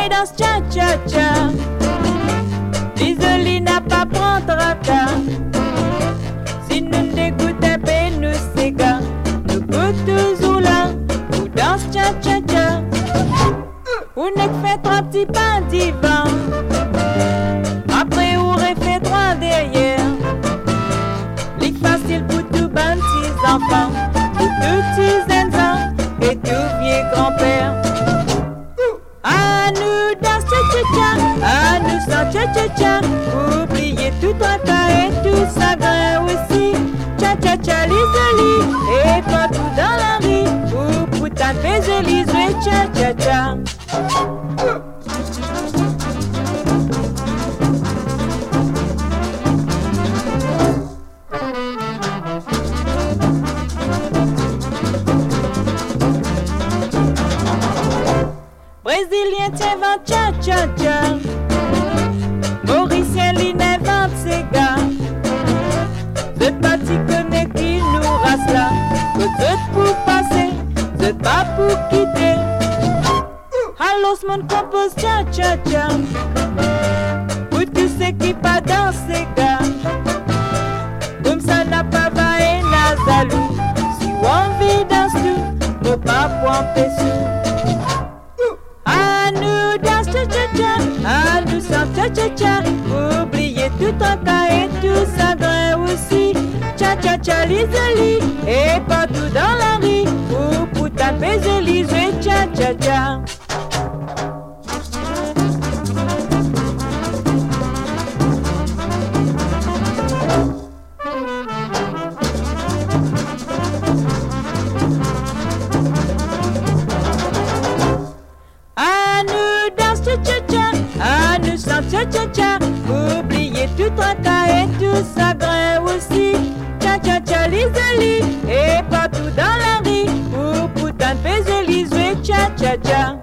et danse cha-cha-cha. L'isolie n'a pas prendre à cas. Si nous dégoûtons pas nous ségas, nous goûtons toujours là, ou danse cha-cha-cha. Ou n'est que fait trois petits pas divan. Après ou refait trois derrière. L'est facile pour tout ban petits enfants, pour tout petits enfants et tout vieux grand-père. À nous danse cha-cha-cha, à nous sans cha-cha-cha. Oubliez tout tracas et tout chagrin aussi. Cha-cha-cha l'isolie et partout dans la rue. Ou putain fais l'isolie cha-cha-cha. Brésilien t'invente cha-cha-cha. Mauricien l'invente ses gars. C'est pas t'y connais qui nous race là. Que c'est pour passer, c'est pas pour quitter. Allons mon compose cha-cha-cha. Pour tous ceux qui pas dans ces gars. Comme ça n'a pas va et n'a zalou. Si on vit dans tout, faut pas point pesou. À nous danse cha-cha-cha, à nous sans cha-cha-cha. Oubliez tout tracas et tout chagrin aussi. Cha-cha-cha l'isolie et partout dans la rue. Ou pour taper zélie, jouer cha-cha-cha. À nous sans cha-cha-cha. Oubliez tout tracas et tout chagrin aussi. Cha-cha-cha l'isolie et partout dans la rue. Ou putain fais-les jouer cha-cha-cha.